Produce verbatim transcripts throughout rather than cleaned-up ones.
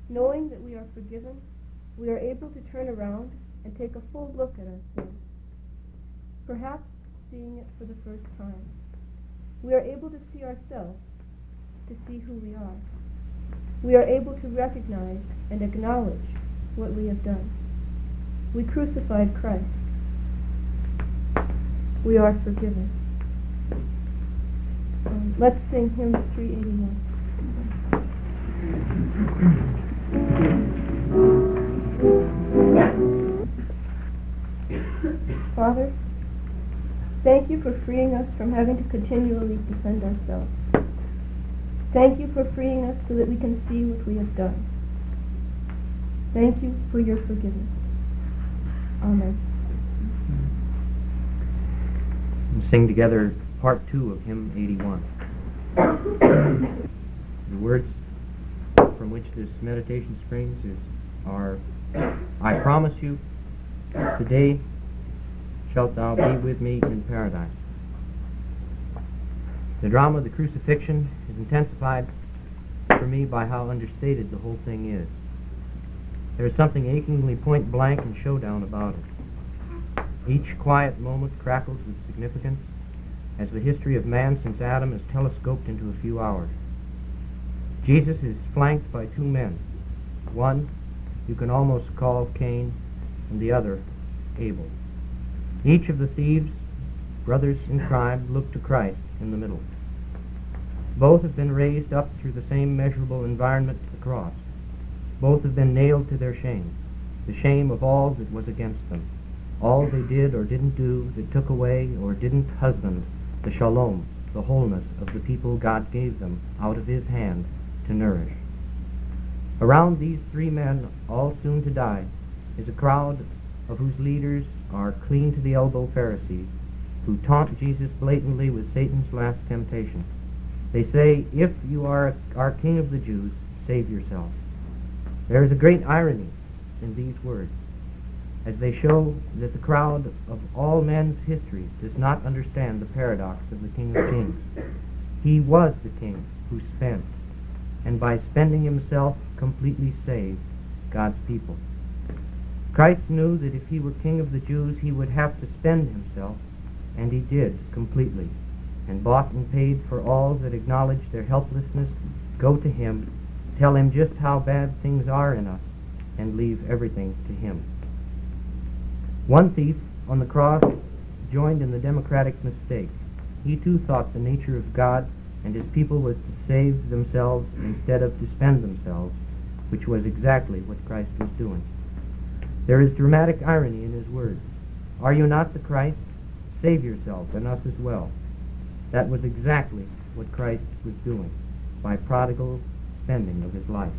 Knowing that we are forgiven, we are able to turn around and take a full look at our sin, perhaps seeing it for the first time. We are able to see ourselves, to see who we are. We are able to recognize and acknowledge what we have done. We crucified Christ. We are forgiven. Um, let's sing hymn three eighty-one. Father, thank you for freeing us from having to continually defend ourselves. Thank you for freeing us so that we can see what we have done. Thank you for your forgiveness. Amen. And sing together part two of hymn eighty-one. The words from which this meditation springs is, are, I promise you, today shalt thou be with me in paradise. The drama of the crucifixion is intensified for me by how understated the whole thing is. There is something achingly point blank and showdown about it. Each quiet moment crackles with significance as the history of man since Adam is telescoped into a few hours. Jesus is flanked by two men. One you can almost call Cain, and the other Abel. Each of the thieves, brothers in crime, look to Christ in the middle. Both have been raised up through the same measurable environment, the cross. Both have been nailed to their shame, the shame of all that was against them, all they did or didn't do that took away or didn't husband the shalom, the wholeness of the people God gave them out of his hand to nourish. Around these three men, all soon to die, is a crowd of whose leaders are clean to the elbow Pharisees, who taunt Jesus blatantly with Satan's last temptation. They say, if you are our king of the Jews, save yourself. There is a great irony in these words, as they show that the crowd of all men's history does not understand the paradox of the King of Kings. He was the king who spent, and by spending himself completely saved God's people. Christ knew that if he were king of the Jews, he would have to spend himself, and he did completely, and bought and paid for all that acknowledge their helplessness, go to him, tell him just how bad things are in us, and leave everything to him. One thief on the cross joined in the democratic mistake. He too thought the nature of God and his people was to save themselves instead of to spend themselves, which was exactly what Christ was doing. There is dramatic irony in his words. Are you not the Christ? Save yourself and us as well. That was exactly what Christ was doing by prodigal spending of his life.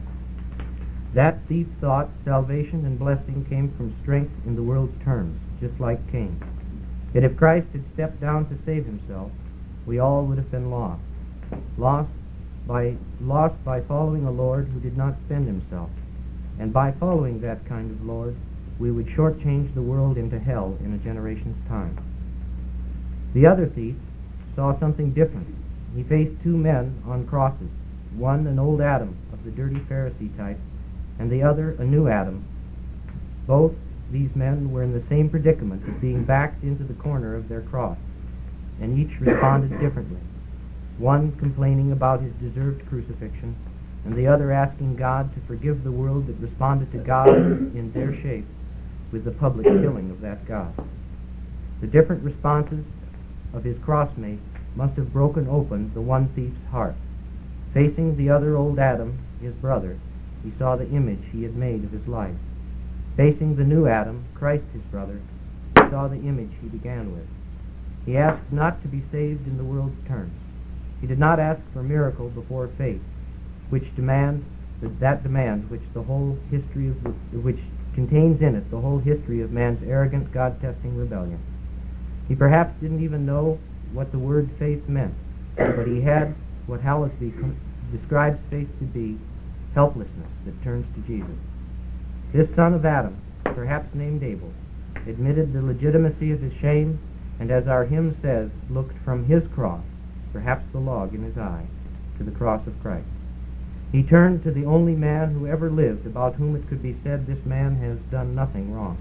That thief thought salvation and blessing came from strength in the world's terms, just like Cain. Yet if Christ had stepped down to save himself, we all would have been lost. Lost by, lost by following a Lord who did not spend himself. And by following that kind of Lord, we would shortchange the world into hell in a generation's time. The other thief saw something different. He faced two men on crosses, one an old Adam of the dirty Pharisee type, and the other a new Adam. Both these men were in the same predicament of being backed into the corner of their cross, and each responded differently. One complaining about his deserved crucifixion, and the other asking God to forgive the world that responded to God in their shape with the public killing of that God. The different responses of his crossmates must have broken open the one thief's heart. Facing the other old Adam, his brother, he saw the image he had made of his life. Facing the new Adam, Christ his brother, he saw the image he began with. He asked not to be saved in the world's terms. He did not ask for miracle before faith, which demand that demand which the whole history of the, which contains in it the whole history of man's arrogant, God-testing rebellion. He perhaps didn't even know what the word faith meant, but he had what Hallisby describes faith to be: helplessness that turns to Jesus. This son of Adam, perhaps named Abel, admitted the legitimacy of his shame, and as our hymn says, looked from his cross, perhaps the log in his eye, to the cross of Christ. He turned to the only man who ever lived about whom it could be said, this man has done nothing wrong.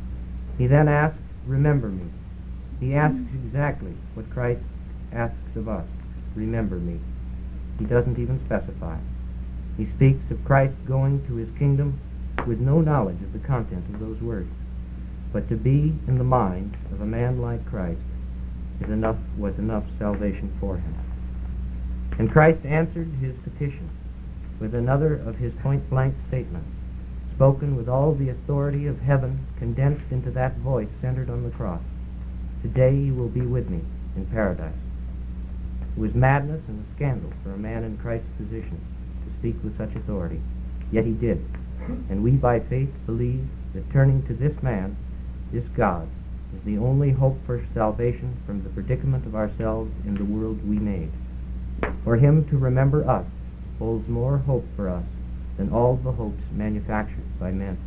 He then asked, remember me. He asks exactly what Christ asks of us, remember me. He doesn't even specify. He speaks of Christ going to his kingdom with no knowledge of the content of those words. But to be in the mind of a man like Christ is enough, was enough salvation for him. And Christ answered his petition with another of his point-blank statements, spoken with all the authority of heaven condensed into that voice centered on the cross. Today you will be with me in paradise. It was madness and a scandal for a man in Christ's position to speak with such authority. Yet he did. And we by faith believe that turning to this man, this God, is the only hope for salvation from the predicament of ourselves in the world we made. For him to remember us holds more hope for us than all the hopes manufactured by men.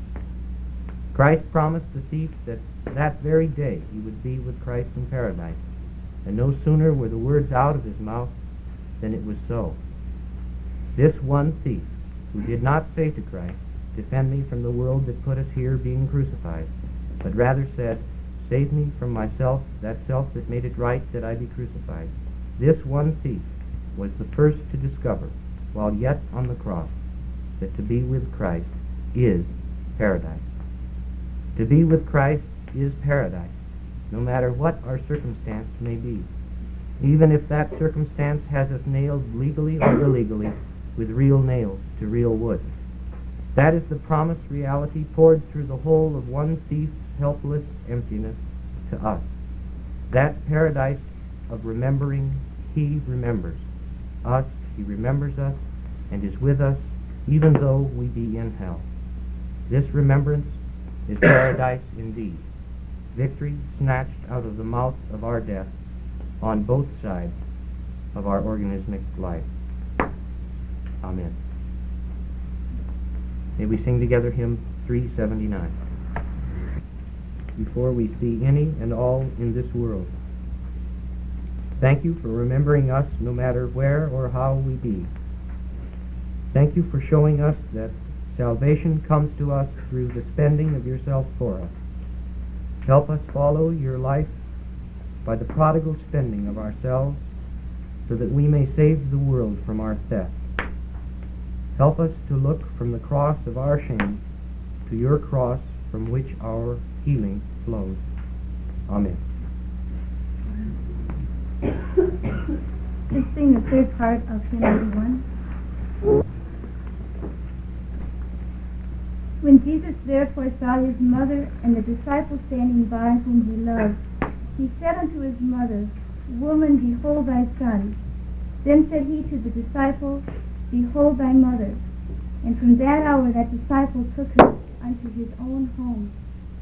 Christ promised the thief that that very day he would be with Christ in paradise, and no sooner were the words out of his mouth than it was so. This one thief, who did not say to Christ, defend me from the world that put us here being crucified, but rather said, save me from myself, that self that made it right that I be crucified. This one thief was the first to discover, while yet on the cross, that to be with Christ is paradise. To be with Christ is paradise, no matter what our circumstance may be, even if that circumstance has us nailed legally or illegally with real nails to real wood. That is the promised reality poured through the whole of one thief's helpless emptiness to us. That paradise of remembering, he remembers us, he remembers us, and is with us, even though we be in hell. This remembrance is paradise indeed. Victory snatched out of the mouth of our death on both sides of our organismic life. Amen. May we sing together hymn three seventy-nine. Before we see any and all in this world. Thank you for remembering us no matter where or how we be. Thank you for showing us that salvation comes to us through the spending of yourself for us. Help us follow your life by the prodigal spending of ourselves so that we may save the world from our theft. Help us to look from the cross of our shame to your cross from which our healing flows. Amen. Let's sing the third part of hymn eighty-one. When Jesus therefore saw his mother and the disciple standing by whom he loved, he said unto his mother, Woman, behold thy son. Then said he to the disciple, Behold thy mother. And from that hour that disciple took her unto his own home.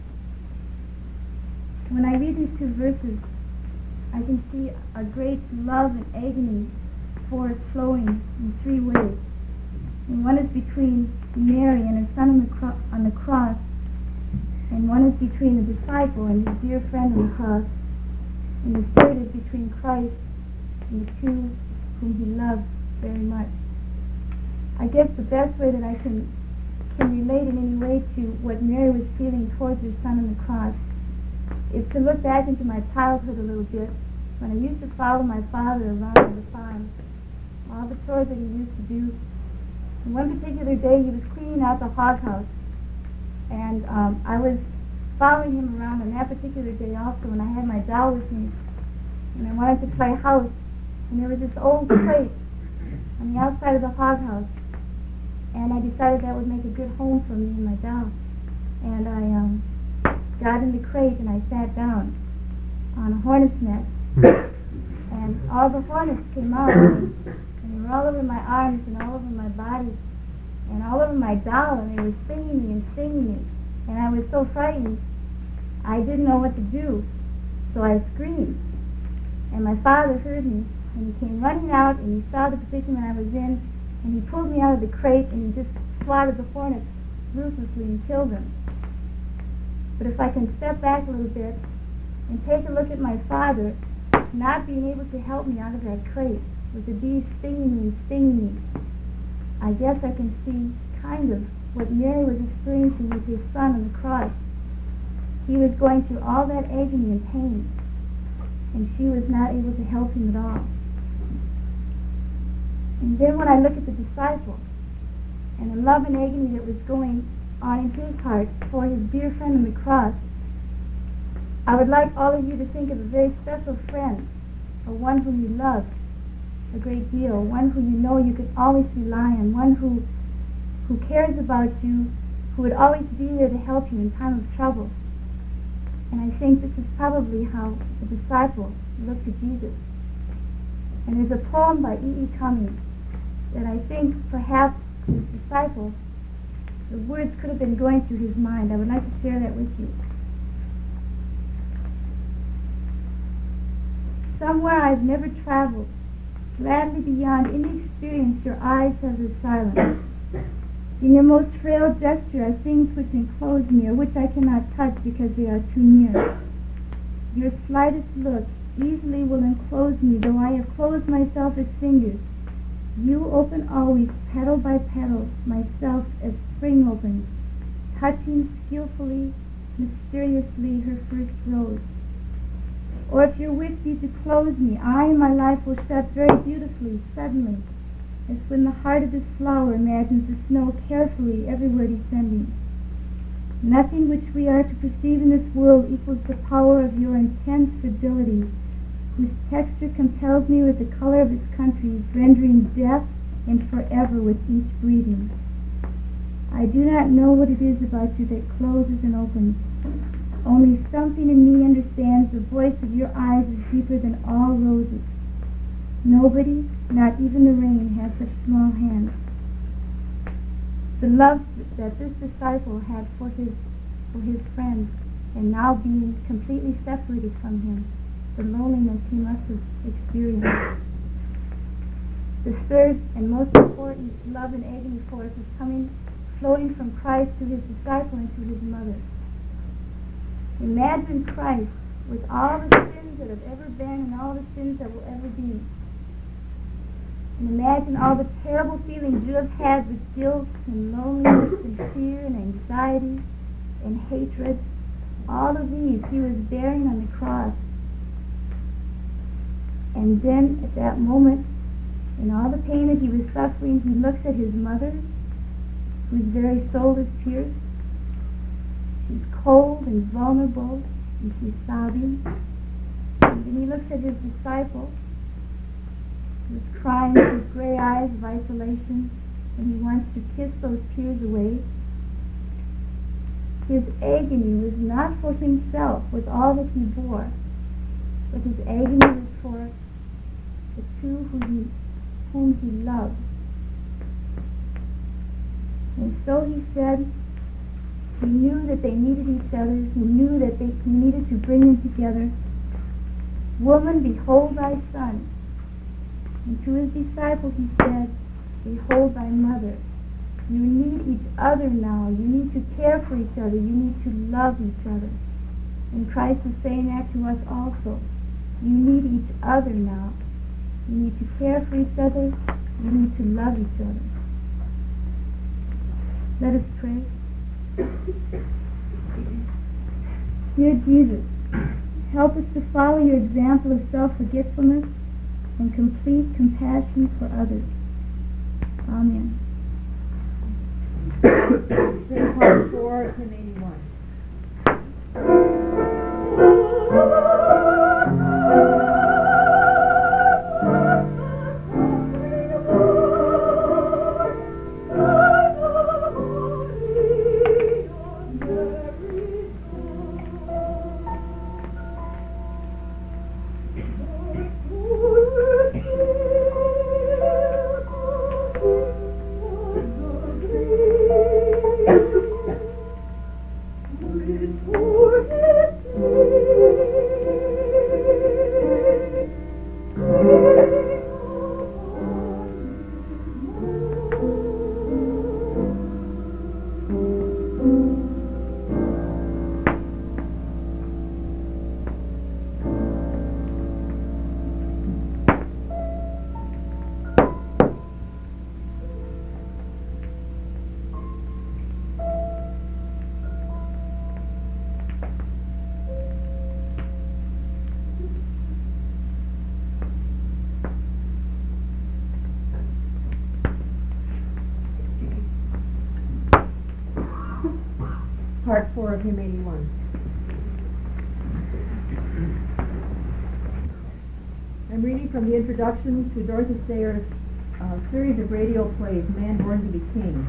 When I read these two verses, I can see a great love and agony force flowing in three ways. And one is between Mary and her son on the, cro- on the cross, and one is between the disciple and his dear friend on the cross, and the third is between Christ and the two whom he loved very much. I guess the best way that I can can relate in any way to what Mary was feeling towards her son on the cross is to look back into my childhood a little bit, when I used to follow my father around on the farm, all the chores that he used to do. And one particular day he was cleaning out the hog house, and um, I was following him around on that particular day also, and I had my doll with me, and I wanted to play house, and there was this old crate on the outside of the hog house, and I decided that would make a good home for me and my doll. And I um, got in the crate and I sat down on a hornet's nest, and all the hornets came out, and they were all over my arms and all over my body and all over my doll, and they were stinging me and stinging me, and I was so frightened I didn't know what to do, so I screamed. And my father heard me, and he came running out, and he saw the position that I was in, and he pulled me out of the crate, and he just swatted the hornets ruthlessly and killed them. But if I can step back a little bit and take a look at my father not being able to help me out of that crate, with the bees stinging me and stinging me, I guess I can see kind of what Mary was experiencing with his son on the cross. He was going through all that agony and pain, and she was not able to help him at all. And then when I look at the disciple and the love and agony that was going on in his heart for his dear friend on the cross, I would like all of you to think of a very special friend, or one whom you love a great deal, one who you know you can always rely on, one who who cares about you, who would always be there to help you in time of trouble. And I think this is probably how the disciple looked to Jesus. And there's a poem by E E. Cummings that I think perhaps his disciple, the words could have been going through his mind. I would like to share that with you. Somewhere I've never traveled, gladly beyond any experience your eyes have the silence. In your most frail gesture are things which enclose me, or which I cannot touch because they are too near. Your slightest look easily will enclose me, though I have closed myself as fingers. You open always, petal by petal, myself as spring opens, touching skillfully, mysteriously her first rose. Or if your wish be to close me, I and my life will shut very beautifully, suddenly, as when the heart of this flower imagines the snow carefully everywhere descending. Nothing which we are to perceive in this world equals the power of your intense fragility, whose texture compels me with the color of its countries, rendering death and forever with each breathing. I do not know what it is about you that closes and opens. Only something in me understands the voice of your eyes is deeper than all roses. Nobody, not even the rain, has such small hands. The love that this disciple had for his for his friend, and now being completely separated from him, the loneliness he must have experienced. The third and most important love and agony force is coming, flowing from Christ to his disciple and to his mother. Imagine Christ with all the sins that have ever been and all the sins that will ever be. And imagine all the terrible feelings you have had with guilt and loneliness and fear and anxiety and hatred. All of these he was bearing on the cross. And then at that moment, in all the pain that he was suffering, he looks at his mother, whose very soul is pierced. She's cold and vulnerable, and she's sobbing. And then he looks at his disciple, who's crying with his gray eyes of isolation, and he wants to kiss those tears away. His agony was not for himself with all that he bore, but his agony was for the two whom he, whom he loved. And so he said, he knew that they needed each other. He knew that they, he needed to bring them together. Woman, behold thy son. And to his disciple he said, behold thy mother. You need each other now. You need to care for each other. You need to love each other. And Christ is saying that to us also. You need each other now. You need to care for each other. You need to love each other. Let us pray. Dear Jesus, help us to follow your example of self-forgetfulness and complete compassion for others. Amen. Saint Paul four, ten eighty-one. part four of hymn eighty-one. I'm reading from the introduction to Dorothy Sayers' uh, series of radio plays, Man Born to be King.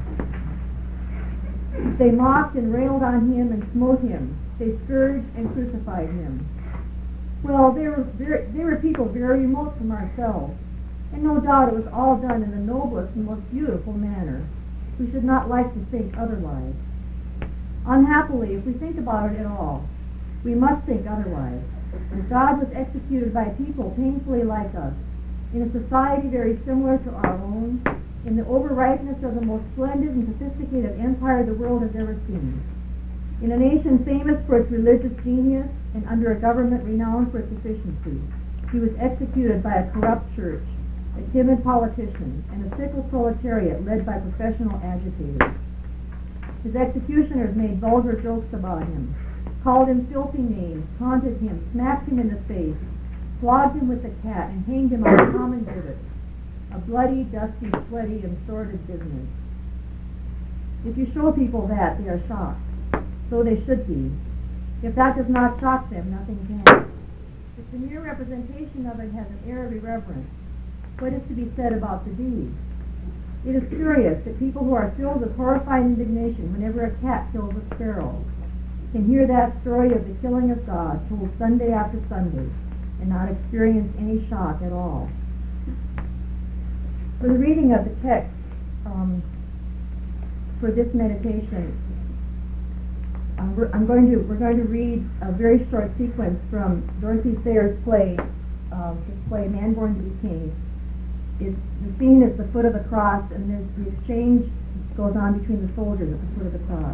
They mocked and railed on him and smote him. They scourged and crucified him. Well, they were, very, they were people very remote from ourselves, and no doubt it was all done in the noblest and most beautiful manner. We should not like to think otherwise. Unhappily, if we think about it at all, we must think otherwise. As God was executed by people painfully like us, in a society very similar to our own, in the overripeness of the most splendid and sophisticated empire the world has ever seen, in a nation famous for its religious genius and under a government renowned for its efficiency, he was executed by a corrupt church, a timid politician, and a fickle proletariat led by professional agitators. His executioners made vulgar jokes about him, called him filthy names, taunted him, smacked him in the face, flogged him with a cat, and hanged him on common gibbets. A bloody, dusty, sweaty, and sordid business. If you show people that, they are shocked. So they should be. If that does not shock them, nothing can. If the mere representation of it has an air of irreverence, what is to be said about the deed? It is curious that people who are filled with horrified indignation whenever a cat kills a sparrow can hear that story of the killing of God told Sunday after Sunday and not experience any shock at all. For the reading of the text um, for this meditation, um, we're, I'm going to we're going to read a very short sequence from Dorothy Sayers' play, um, this play Man Born to be King. It's, the scene is the foot of the cross, and there's the exchange goes on between the soldiers at the foot of the cross.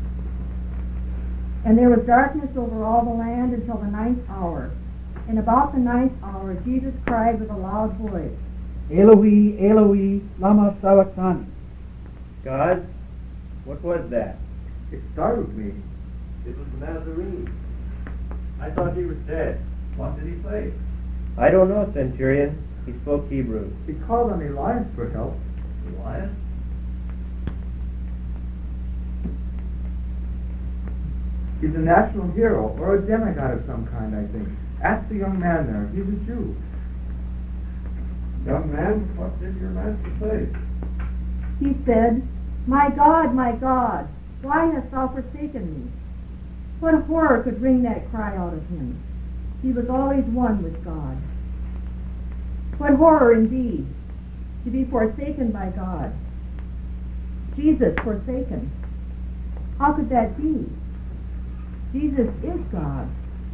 And there was darkness over all the land until the ninth hour. And about the ninth hour, Jesus cried with a loud voice, Eloi, Eloi, lama sabachthani. God, what was that? It startled me. It was the Nazarene. I thought he was dead. What did he say? I don't know, Centurion. He spoke Hebrew. He called on Elias for help. Elias? He's a national hero, or a demigod of some kind, I think. Ask the young man there. He's a Jew. Young man, what did your master say? He said, My God, my God, why hast thou forsaken me? What horror could bring that cry out of him? He was always one with God. What horror indeed, to be forsaken by God. Jesus forsaken. How could that be? Jesus is God.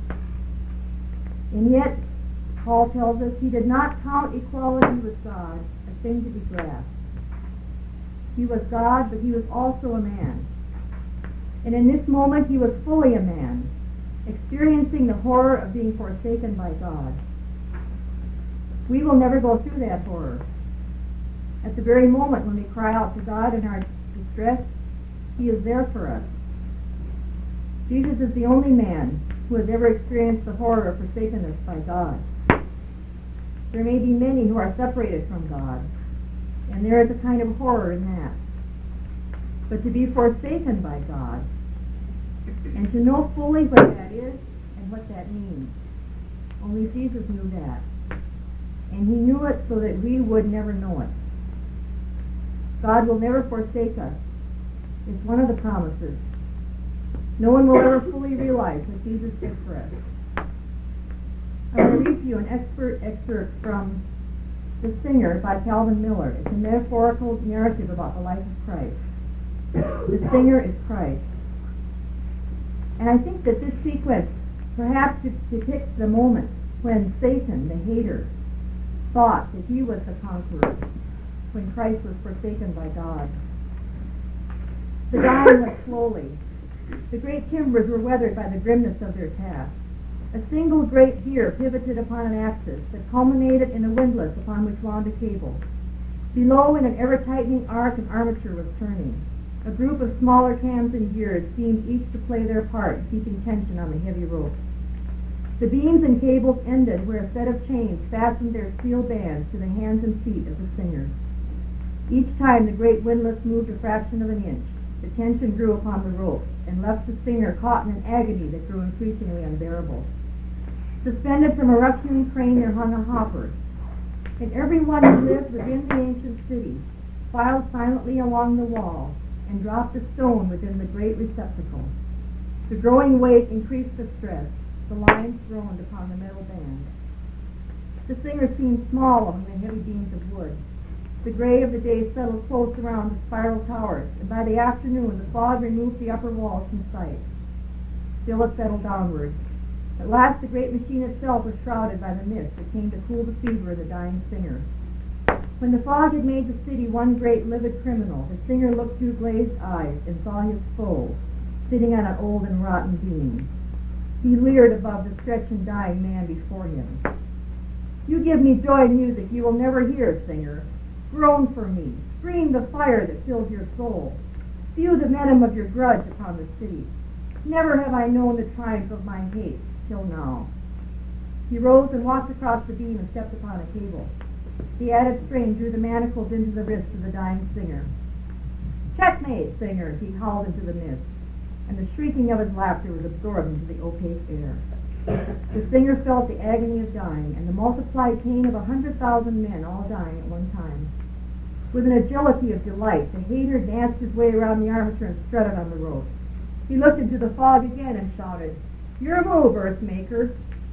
And yet, Paul tells us he did not count equality with God a thing to be grasped. He was God, but he was also a man. And in this moment, he was fully a man, experiencing the horror of being forsaken by God. We will never go through that horror. At the very moment when we cry out to God in our distress, he is there for us. Jesus is the only man who has ever experienced the horror of forsakenness by God. There may be many who are separated from God, and there is a kind of horror in that. But to be forsaken by God, and to know fully what that is and what that means, only Jesus knew that. And he knew it so that we would never know it. God will never forsake us. It's one of the promises. No one will ever fully realize what Jesus did for us. I will read to you an expert excerpt from The Singer by Calvin Miller. It's a metaphorical narrative about the life of Christ. The singer is Christ. And I think that this sequence perhaps depicts the moment when Satan, the hater, thought that he was the conqueror, when Christ was forsaken by God. The dying went slowly. The great timbers were weathered by the grimness of their task. A single great gear pivoted upon an axis that culminated in a windlass upon which wound a cable. Below, in an ever-tightening arc, an armature was turning. A group of smaller cams and gears seemed each to play their part in keeping tension on the heavy rope. The beams and cables ended where a set of chains fastened their steel bands to the hands and feet of the singer. Each time the great windlass moved a fraction of an inch, The tension grew upon the rope and left the singer caught in an agony that grew increasingly unbearable. Suspended from a rough-hewn crane there hung a hopper, and everyone who lived within the ancient city filed silently along the wall and dropped a stone within the great receptacle. The growing weight increased the stress, the lines groaned upon the metal band. The singer seemed small among the heavy beams of wood. The gray of the day settled close around the spiral towers, and by the afternoon the fog removed the upper walls from sight. Still it settled downward. At last the great machine itself was shrouded by the mist that came to cool the fever of the dying singer. When the fog had made the city one great livid criminal, the singer looked through glazed eyes and saw his foe, sitting on an old and rotten beam. He leered above the stretched and dying man before him. "You give me joy and music you will never hear, singer. Groan for me. Scream the fire that fills your soul. Spew the venom of your grudge upon the city. Never have I known the triumph of my hate till now." He rose and walked across the beam and stepped upon a cable. The added strain drew the manacles into the wrists of the dying singer. "Checkmate, singer!" he howled into the mist, and the shrieking of his laughter was absorbed into the opaque air. The singer felt the agony of dying and the multiplied pain of a hundred thousand men all dying at one time. With an agility of delight, the hater danced his way around the armature and strutted on the rope. He looked into the fog again and shouted, "Your move, Earthmaker!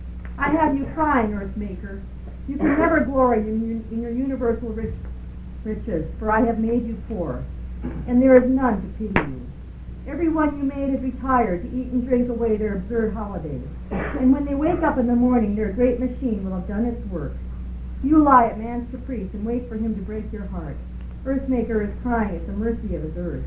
I have you crying, Earthmaker! You can never glory in, in your universal rich, riches, for I have made you poor, and there is none to pity you. Everyone you made has retired to eat and drink away their absurd holidays, and when they wake up in the morning, their great machine will have done its work. You lie at man's caprice and wait for him to break your heart. Earthmaker is crying at the mercy of his earth.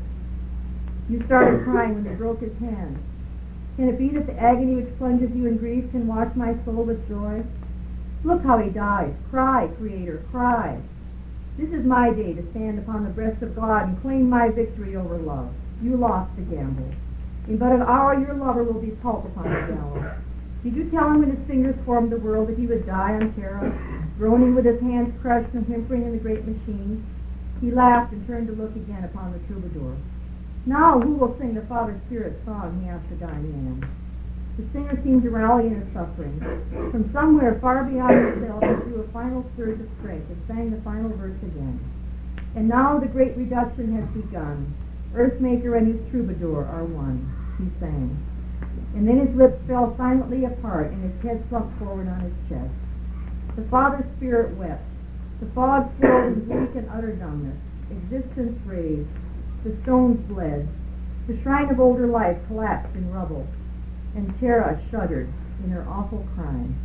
You started crying when they broke his hand. Can it be that the agony which plunges you in grief can wash my soul with joy? Look how he dies. Cry, Creator, cry. This is my day to stand upon the breast of God and claim my victory over love. You lost the gamble. In but an hour your lover will be pulped upon the gallows. Did you tell him when his fingers formed the world that he would die on Terra, groaning with his hands crushed and whimpering in the great machine? He laughed and turned to look again upon the troubadour. Now who will sing the Father Spirit's song, he asked the dying man. The singer seemed to rally in his suffering. From somewhere far beyond himself he drew a final surge of strength and sang the final verse again. And now the great reduction has begun. Earthmaker and his troubadour are one, he sang. And then his lips fell silently apart and his head sunk forward on his chest. The Father Spirit wept. The fog swirled in bleak and utter dumbness. Existence raved. The stones bled. The shrine of older life collapsed in rubble. And Terra shuddered in her awful crime.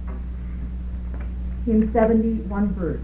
Hymn seventy, one verse.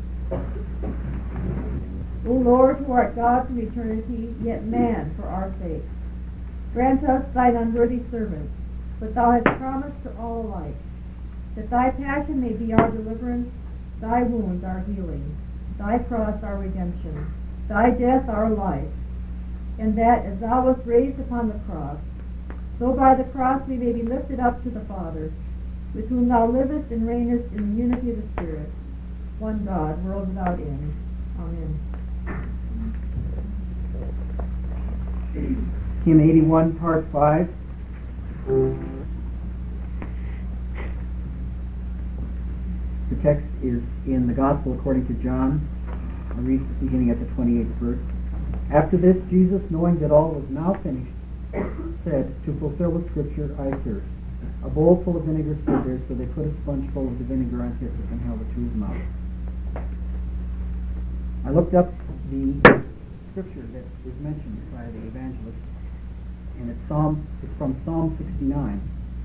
O Lord, who art God from eternity, yet man for our sake, grant us thine unworthy servants, but thou hast promised to all alike, that thy passion may be our deliverance, thy wounds our healing, thy cross our redemption, thy death our life, and that as thou wast raised upon the cross, so by the cross we may be lifted up to the Father, with whom thou livest and reignest in the unity of the Spirit, one God, world without end. Amen. Hymn eighty-one, Part five. The text is in the Gospel according to John. I'll read beginning at the twenty-eighth verse. After this, Jesus, knowing that all was now finished, said, "To fulfill the scripture, I thirst." A bowl full of vinegar stood there, so they put a sponge full of the vinegar on Titus and held it to his mouth. I looked up the scripture that is mentioned by the evangelist, and it's Psalm. It's from Psalm sixty-nine.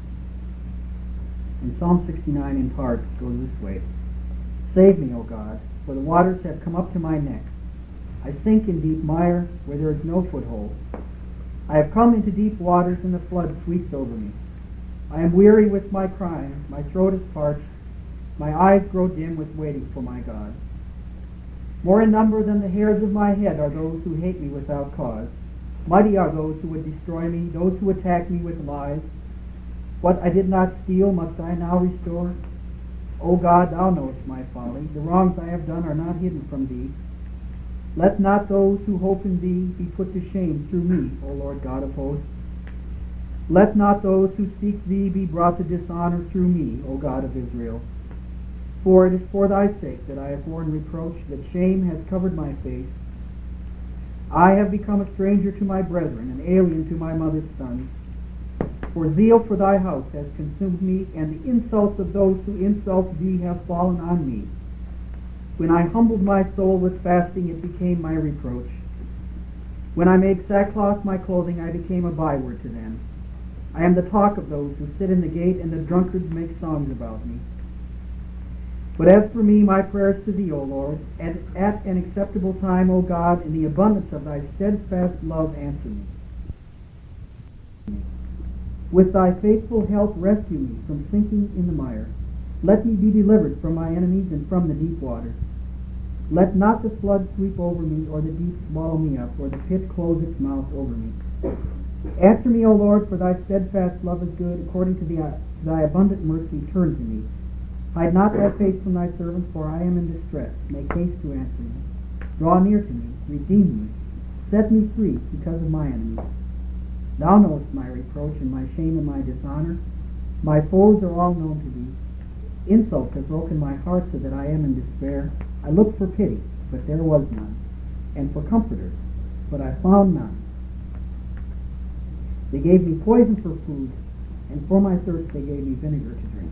And Psalm sixty-nine, in part, goes this way: "Save me, O God, for the waters have come up to my neck. I sink in deep mire where there is no foothold. I have come into deep waters, and the flood sweeps over me. I am weary with my crying, my throat is parched, my eyes grow dim with waiting for my God. More in number than the hairs of my head are those who hate me without cause. Mighty are those who would destroy me, those who attack me with lies. What I did not steal must I now restore? O God, thou knowest my folly. The wrongs I have done are not hidden from thee. Let not those who hope in thee be put to shame through me, O Lord God of hosts. Let not those who seek thee be brought to dishonor through me, O God of Israel. For it is for thy sake that I have borne reproach, that shame has covered my face. I have become a stranger to my brethren, an alien to my mother's sons. For zeal for thy house has consumed me, and the insults of those who insult thee have fallen on me. When I humbled my soul with fasting, it became my reproach. When I made sackcloth my clothing, I became a byword to them. I am the talk of those who sit in the gate, and the drunkards make songs about me. But as for me, my prayers to thee, O Lord, and at an acceptable time, O God, in the abundance of thy steadfast love, answer me. With thy faithful help, rescue me from sinking in the mire. Let me be delivered from my enemies and from the deep waters. Let not the flood sweep over me, or the deep swallow me up, or the pit close its mouth over me. Answer me, O Lord, for thy steadfast love is good. According to the, thy abundant mercy, turn to me. Hide not thy face from thy servant, for I am in distress. Make haste to answer me. Draw near to me, redeem me. Set me free because of my enemies. Thou knowest my reproach and my shame and my dishonor. My foes are all known to thee. Insults have broken my heart so that I am in despair. I looked for pity, but there was none, and for comforters, but I found none. They gave me poison for food, and for my thirst they gave me vinegar to drink.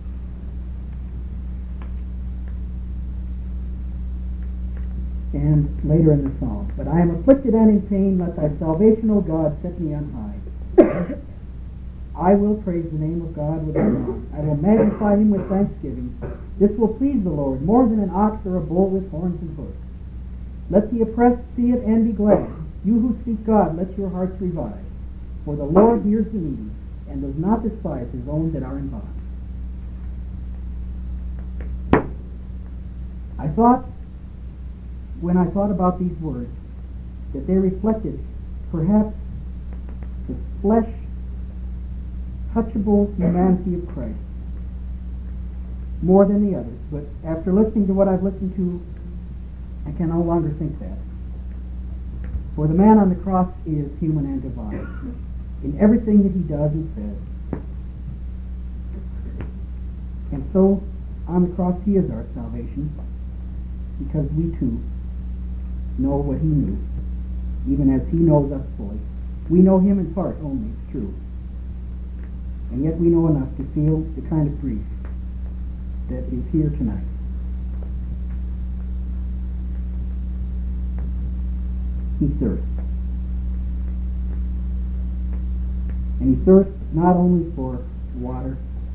And later in the psalm, but I am afflicted and in pain. Let thy salvation, O God, set me on high. I will praise the name of God with a song. I will magnify him with thanksgiving. This will please the Lord more than an ox or a bull with horns and hoofs. Let the oppressed see it and be glad. You who seek God, let your hearts revive. For the Lord hears the needy, and does not despise his own that are in bond. I thought, when I thought about these words, that they reflected perhaps the flesh touchable humanity of Christ more than the others. But after listening to what I've listened to, I can no longer think that. For the man on the cross is human and divine in everything that he does and says. And so, on the cross, he is our salvation, because we too know what he knew, even as he knows us fully. We know him in part only, it's true. And yet we know enough to feel the kind of grief that is here tonight. He thirsts. And he thirsts not only for water,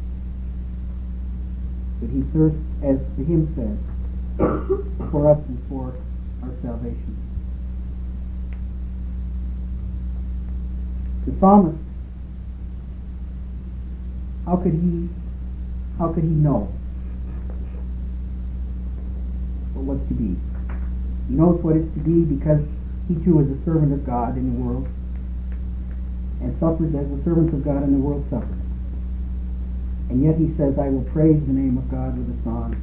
but he thirsts, as the hymn says, for us and for our salvation. The psalmist, how could he, how could he know what was to be? He knows what is to be because he too is a servant of God in the world, and suffers as the servants of God in the world suffer. And yet he says, I will praise the name of God with a song.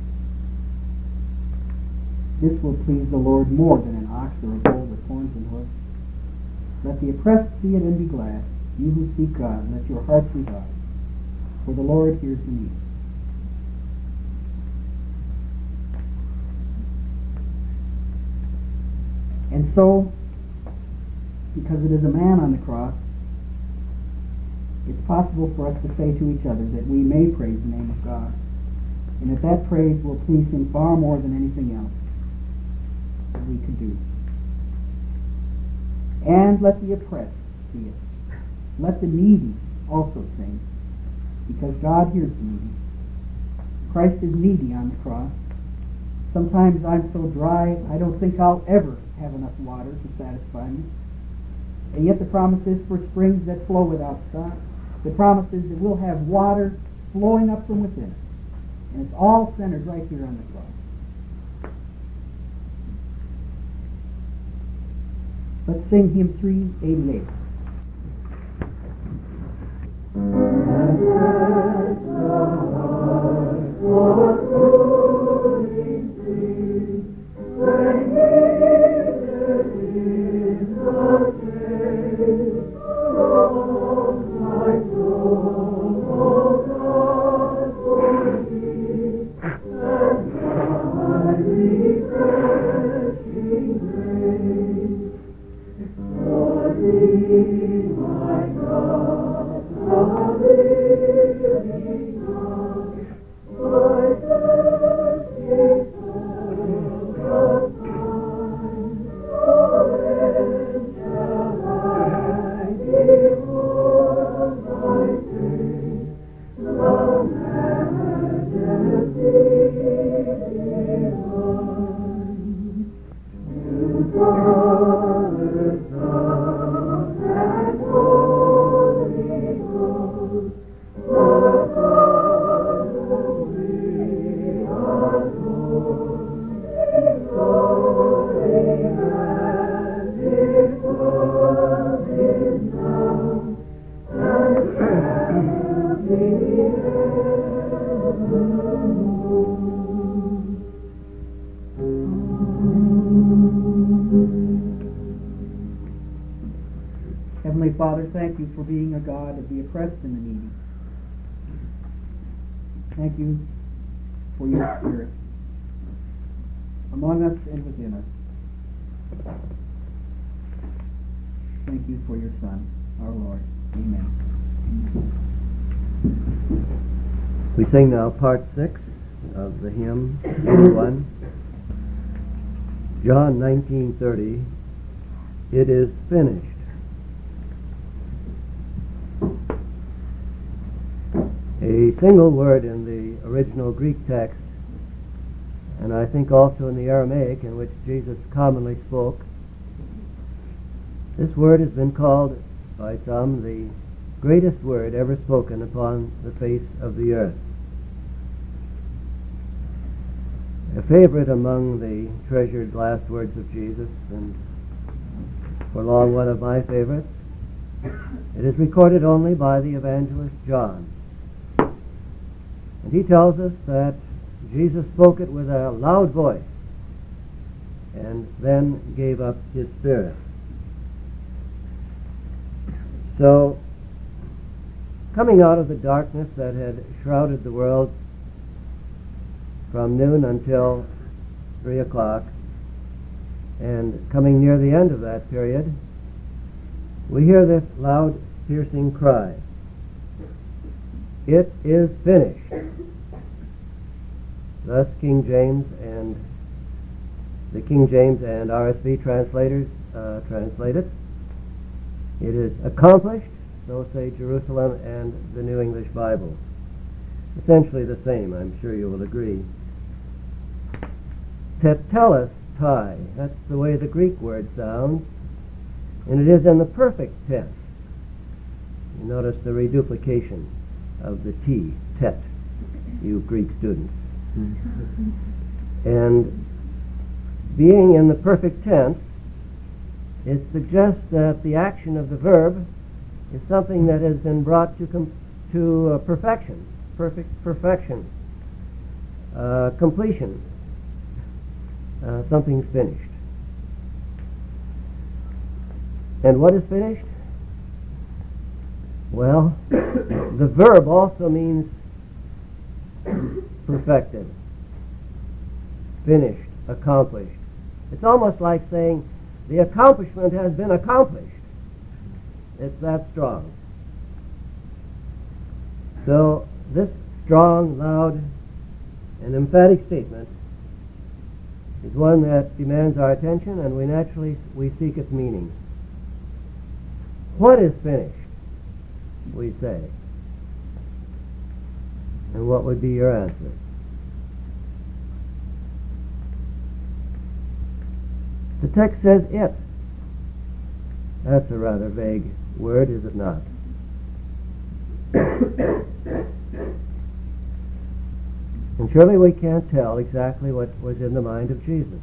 This will please the Lord more than an ox or a bull with horns and hoofs. Let the oppressed see it and be glad. You who seek God, let your hearts revive. For the Lord hears the needy. And so, because it is a man on the cross, it's possible for us to say to each other that we may praise the name of God, and that that praise will please him far more than anything else that we could do. And let the oppressed see it. Let the needy also sing, because God hears the needy. Christ is needy on the cross. Sometimes I'm so dry, I don't think I'll ever have enough water to satisfy me. And yet the promise is for springs that flow without stop. The promise is that we'll have water flowing up from within. And it's all centered right here on the cross. Let's sing hymn three eighty-eight. When Heavenly Father, thank you for being a God of the oppressed and the needy. Thank you for your Spirit among us and within us. Thank you for your Son, our Lord. Amen. We sing now part six of the hymn eighty-one. John nineteen thirty. It is finished. A single word in the original Greek text, and I think also in the Aramaic in which Jesus commonly spoke. This word has been called by some the greatest word ever spoken upon the face of the earth. A favorite among the treasured last words of Jesus, and for long one of my favorites. It is recorded only by the evangelist John. And he tells us that Jesus spoke it with a loud voice and then gave up his spirit. So, coming out of the darkness that had shrouded the world from noon until three o'clock, and coming near the end of that period, we hear this loud, piercing cry. It is finished. Thus King James and the King James and R S V translators uh, translate it. It is accomplished, so say Jerusalem and the New English Bible. Essentially the same, I'm sure you will agree. Tetelestai, that's the way the Greek word sounds, and it is in the perfect tense. You notice the reduplication of the T, tet, you Greek students. And being in the perfect tense, it suggests that the action of the verb is something that has been brought to com- to uh, perfection, perfect perfection, uh, completion. Uh, something's finished. And what is finished? Well, the verb also means perfected, finished, accomplished. It's almost like saying the accomplishment has been accomplished. It's that strong. So this strong, loud, and emphatic statement is one that demands our attention, and we naturally we seek its meaning. What is finished? We say. And what would be your answer? The text says it. That's a rather vague word, is it not? And surely we can't tell exactly what was in the mind of Jesus.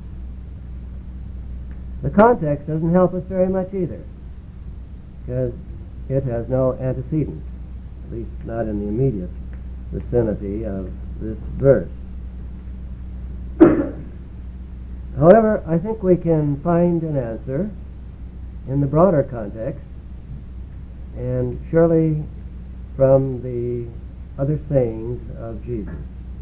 The context doesn't help us very much either, because it has no antecedent, at least not in the immediate vicinity of this verse. However, I think we can find an answer in the broader context, and surely from the other sayings of Jesus.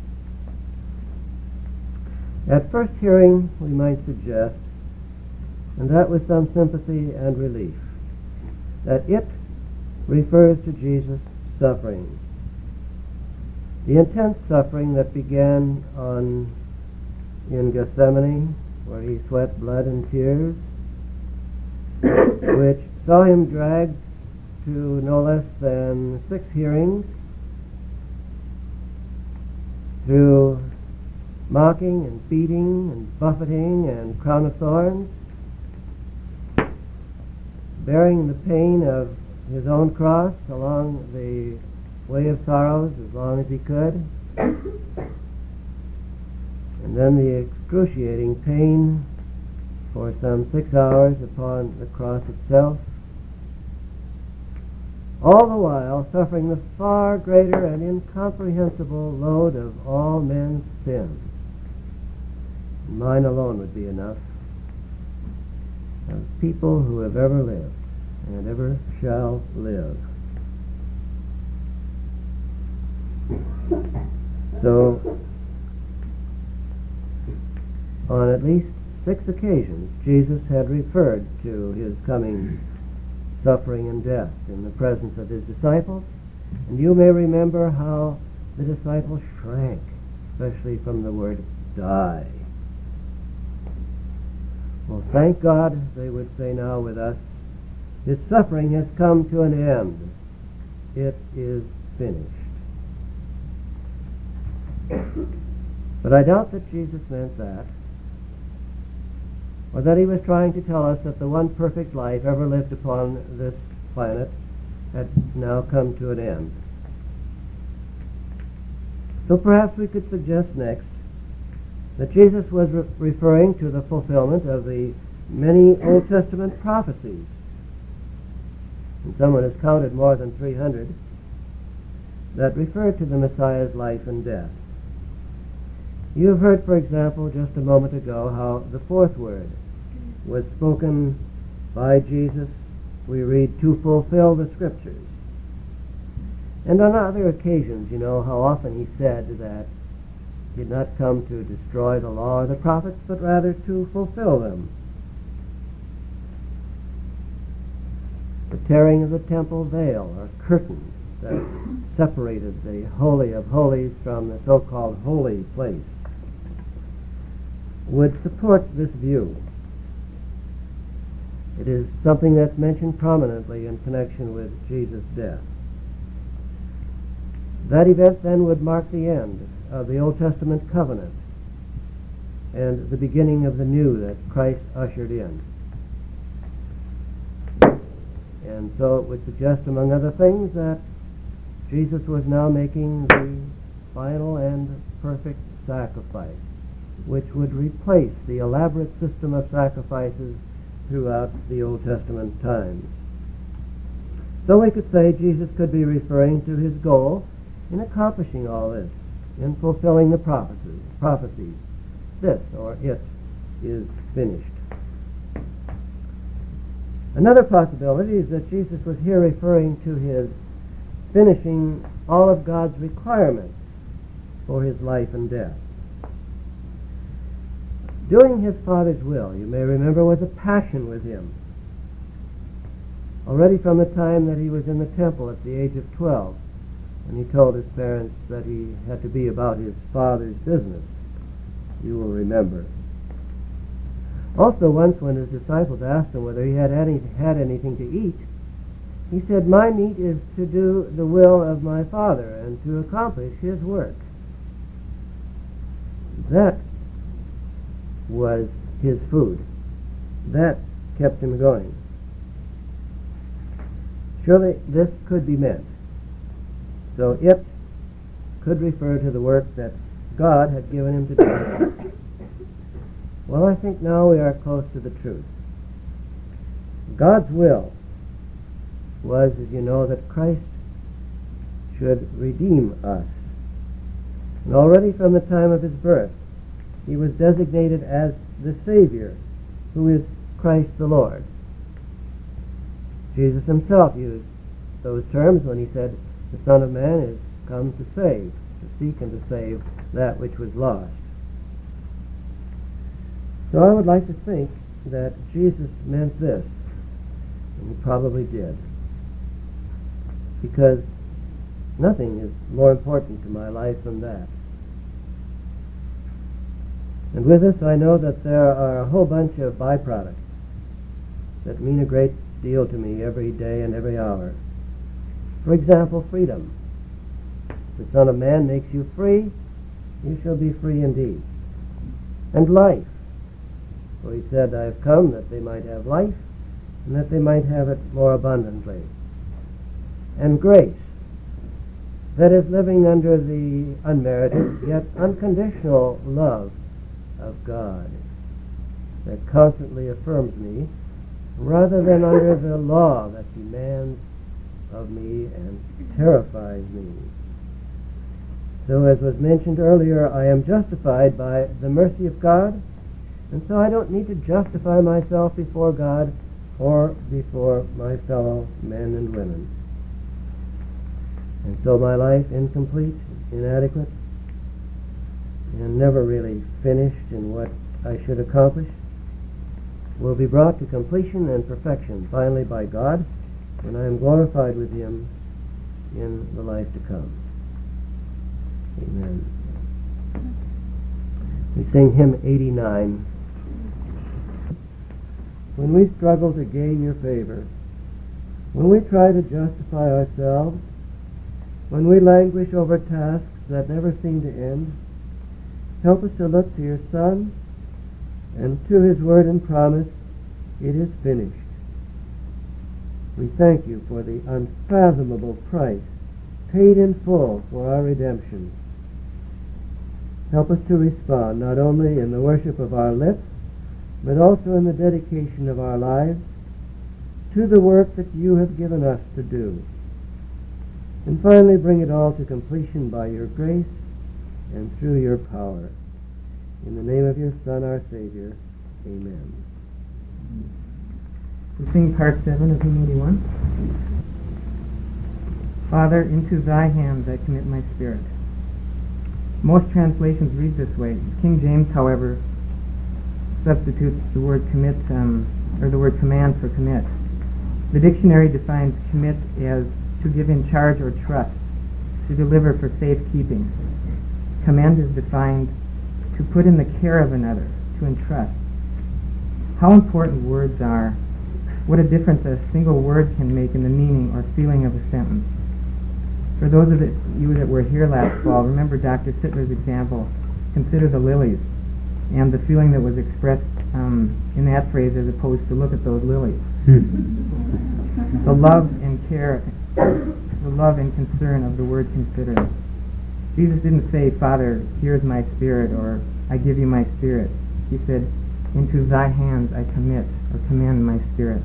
At first hearing, we might suggest, and that with some sympathy and relief, that it refers to Jesus' suffering. The intense suffering that began on in Gethsemane, where he sweat blood and tears, which saw him dragged to no less than six hearings, through mocking and beating and buffeting and crown of thorns, bearing the pain of his own cross along the way of sorrows as long as he could, and then the excruciating pain for some six hours upon the cross itself, all the while suffering the far greater and incomprehensible load of all men's sins. Mine alone would be enough, of people who have ever lived and ever shall live. So, on at least six occasions, Jesus had referred to his coming suffering and death in the presence of his disciples, and you may remember how the disciples shrank, especially from the word die. Well, thank God, they would say now with us, his suffering has come to an end. It is finished. But I doubt that Jesus meant that, or that he was trying to tell us that the one perfect life ever lived upon this planet had now come to an end. So perhaps we could suggest next that Jesus was re- referring to the fulfillment of the many Old Testament prophecies. And someone has counted more than three hundred that refer to the Messiah's life and death. You have heard, for example, just a moment ago, how the fourth word was spoken by Jesus, we read, to fulfill the Scriptures. And on other occasions, you know, how often he said that he had not come to destroy the law or the prophets, but rather to fulfill them. The tearing of the temple veil, or curtain, that separated the Holy of Holies from the so-called holy place, would support this view. It is something that's mentioned prominently in connection with Jesus' death. That event then would mark the end of the Old Testament covenant and the beginning of the new that Christ ushered in. And so it would suggest, among other things, that Jesus was now making the final and perfect sacrifice, which would replace the elaborate system of sacrifices throughout the Old Testament times. So we could say Jesus could be referring to his goal in accomplishing all this, in fulfilling the prophecies. prophecies. This, or it, is finished. Another possibility is that Jesus was here referring to his finishing all of God's requirements for his life and death. Doing his Father's will, you may remember, was a passion with him. Already from the time that he was in the temple at the age of twelve, when he told his parents that he had to be about his Father's business, you will remember. Also, once when his disciples asked him whether he had any, had anything to eat, he said, "My meat is to do the will of my Father and to accomplish his work." That was his food. That kept him going. Surely this could be meant. So it could refer to the work that God had given him to do. Well, I think now we are close to the truth. God's will was, as you know, that Christ should redeem us. And already from the time of his birth, he was designated as the Savior, who is Christ the Lord. Jesus himself used those terms when he said, "The Son of Man is come to save, to seek and to save that which was lost." So I would like to think that Jesus meant this, and he probably did. because nothing is more important to my life than that. And with this, I know that there are a whole bunch of byproducts that mean a great deal to me every day and every hour. For example, freedom. The Son of Man makes you free, you shall be free indeed. And life. For he said, I have come that they might have life, and that they might have it more abundantly. And grace. That is living under the unmerited, yet unconditional love of God that constantly affirms me, rather than under the law that demands of me and terrifies me. So, as was mentioned earlier, I am justified by the mercy of God, and so I don't need to justify myself before God or before my fellow men and women. And so my life, incomplete, inadequate, and never really finished in what I should accomplish, will be brought to completion and perfection finally by God when I am glorified with Him in the life to come. Amen. We sing hymn eighty-nine. When we struggle to gain your favor, when we try to justify ourselves, when we languish over tasks that never seem to end, help us to look to your Son and to His word and promise, it is finished. We thank you for the unfathomable price paid in full for our redemption. Help us to respond not only in the worship of our lips, but also in the dedication of our lives to the work that you have given us to do. And finally bring it all to completion by your grace and through your power. In the name of your Son, our Savior. Amen. We sing part seven of hymn eighty-one. Father, into thy hands I commit my spirit. Most translations read this way. King James, however, substitutes the word commit, um, or the word command for commit. The dictionary defines commit as to give in charge or trust, to deliver for safekeeping. Command is defined to put in the care of another, to entrust. How important words are. What a difference a single word can make in the meaning or feeling of a sentence. For those of you that were here last fall, remember Doctor Sittler's example, consider the lilies, and the feeling that was expressed um, in that phrase as opposed to look at those lilies. The love and care, the love and concern of the word consider. Jesus didn't say, Father, here's my spirit, or I give you my spirit. He said, into thy hands I commit, or command my spirit.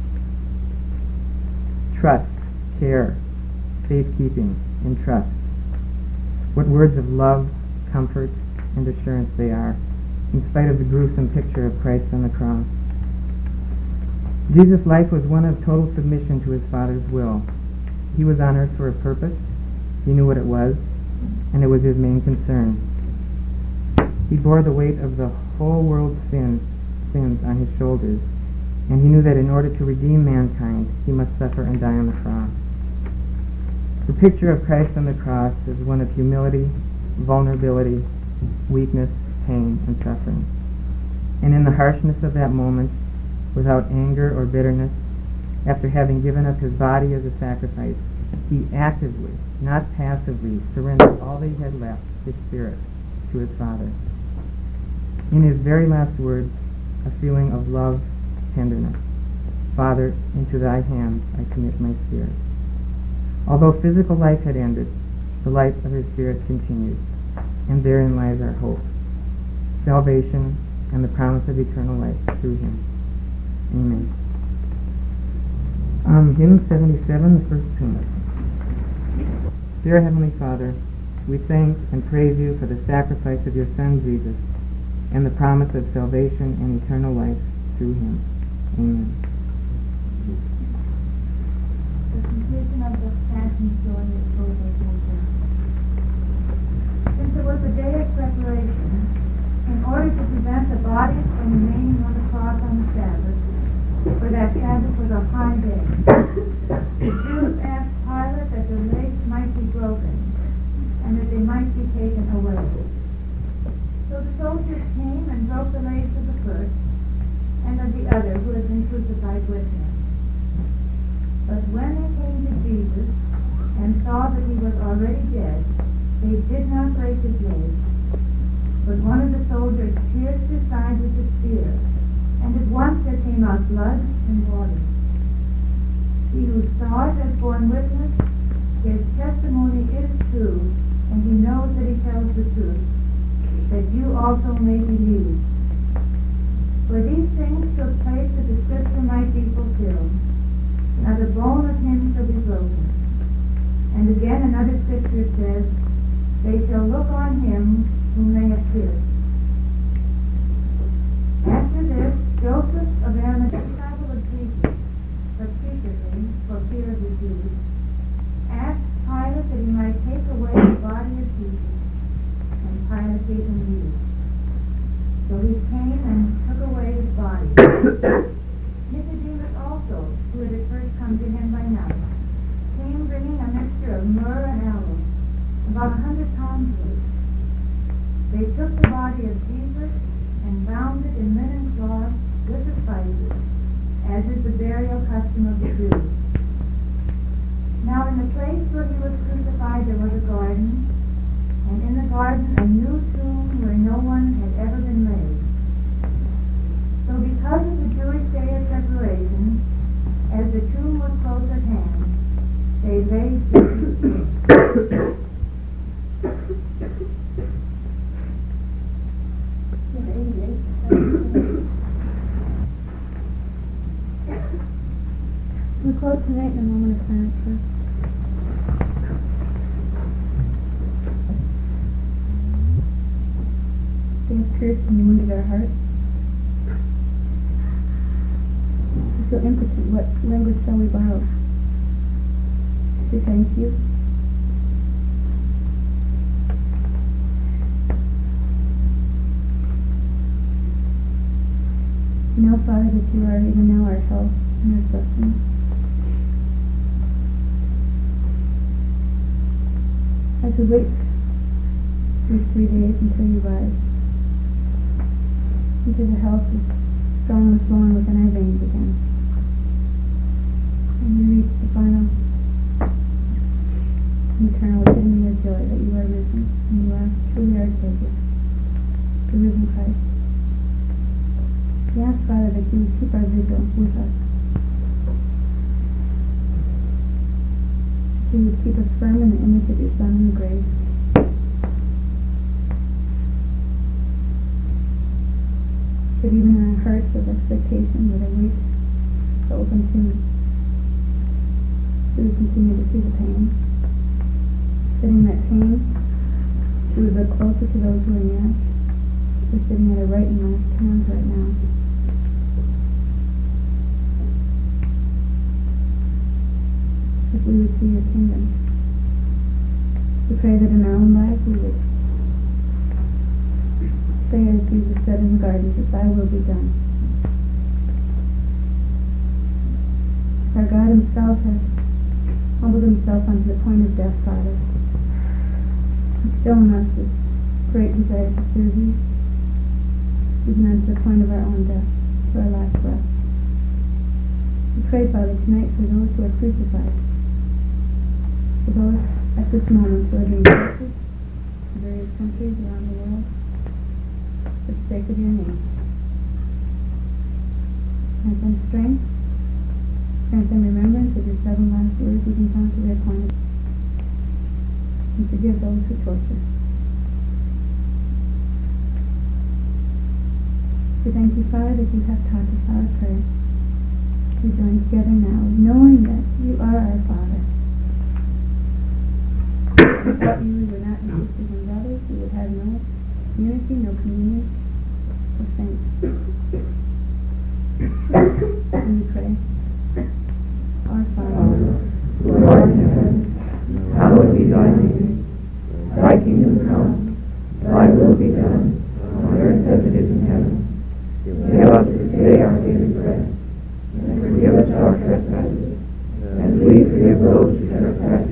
Trust, care, safekeeping, and trust. What words of love, comfort, and assurance they are, in spite of the gruesome picture of Christ on the cross. Jesus' life was one of total submission to his Father's will. He was on earth for a purpose. He knew what it was, and it was his main concern. He bore the weight of the whole world's sins, sins on his shoulders, and he knew that in order to redeem mankind, he must suffer and die on the cross. The picture of Christ on the cross is one of humility, vulnerability, weakness, pain, and suffering. And in the harshness of that moment, without anger or bitterness, after having given up his body as a sacrifice, he actively, not passively, surrendered all that he had left, his spirit, to his Father. In his very last words, a feeling of love, tenderness. Father, into thy hands I commit my spirit. Although physical life had ended, the life of his spirit continued, and therein lies our hope, salvation, and the promise of eternal life through him. Amen. Um, hymn seventy-seven, the first tune. Dear Heavenly Father, we thank and praise you for the sacrifice of your Son Jesus, and the promise of salvation and eternal life through him. Amen. The completion of the Passion story is over. Since it was a day of preparation, in order to prevent the bodies from remaining on the cross on the Sabbath, for that Sabbath was a high day, the Jews asked Pilate Pilate that the legs might be broken, and that they might be taken away. So the soldiers came and broke the legs of the first, and of the other who had been crucified with him. But when they came to Jesus, and saw that he was already dead, they did not break his legs. But one of the soldiers pierced his side with a spear, and at once there came out blood and water. He who saw it has borne witness. His testimony is true, and he knows that he tells the truth, that you also may believe. For these things took place that the scripture might be fulfilled. Not a bone of him shall be broken. And again another scripture says, they shall look on him whom they have pierced. After this, Joseph of Arimathea, disciple of Jesus, but secretly, for fear of the Jews, asked Pilate that he might take away the body of Jesus, and Pilate gave him leave. So he came and took away his body. Nicodemus also, who had at first come to him by night, came bringing a mixture of myrrh and aloes, about a hundred pounds weight. They took the body of Jesus and bound it in linen cloth with the spices, as is the burial custom of the Jews. Now in the place where he was crucified there was a garden, and in the garden a new tomb where no one had ever been laid. So because of the Jewish day of preparation, as the tomb was close at hand, they laid Jesus. We close tonight in a moment of silence first. They have pierced and wounded our hearts. We feel impotent. What language shall we borrow? To thank you. We know, Father, that you are even now our help and our sustenance. As we wait these three days until you rise, until the health is strong and flowing within our veins again, and we reach the final and eternal epitome of joy that you are risen, and you are truly our Savior, the risen Christ. We ask, Father, that you would keep our vigil with us. That you would keep us firm in the image of your Son in the grave. That even in our hearts of expectation that await the open tomb, we would continue to see the pain. That in that pain, we would look closer to those who are near us. We're sitting at our right and left hands right now. If we would see your kingdom. We pray that in our own lives we would say as Jesus said in the garden, that thy will be done. Our God himself has humbled himself unto the point of death, Father, and shown us this great desire to serve you, even unto the point of our own death, to our last breath. We pray, Father, tonight for those who are crucified, for those at this moment who are being tortured in various countries around the world for the sake of your name. Grant them strength, grant them remembrance of your seven last words even down to their point, and forgive those who torture. We thank you, Father, that you have taught us how to pray. We join together now, knowing that you are our Father. Without you, we were not sisters and brothers. We would have no unity, no communion, or saints. And we pray, our Father, who art in heaven, hallowed be thy name. Thy kingdom come, thy will be done, on earth as it is in heaven. Give us this day our daily bread, and forgive us our trespasses, as we forgive those who trespass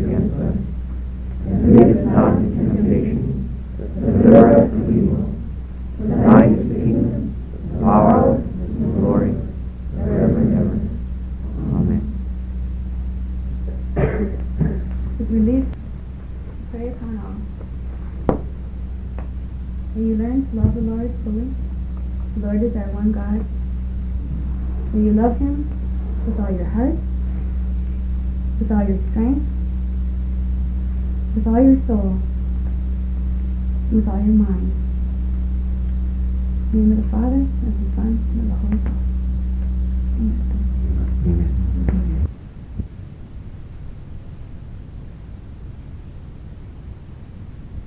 release, pray upon all. May you learn to love the Lord fully. The Lord is our one God. May you love Him with all your heart, with all your strength, with all your soul, and with all your mind. In the name of the Father, and of the Son, and of the Holy Ghost. Amen. Amen.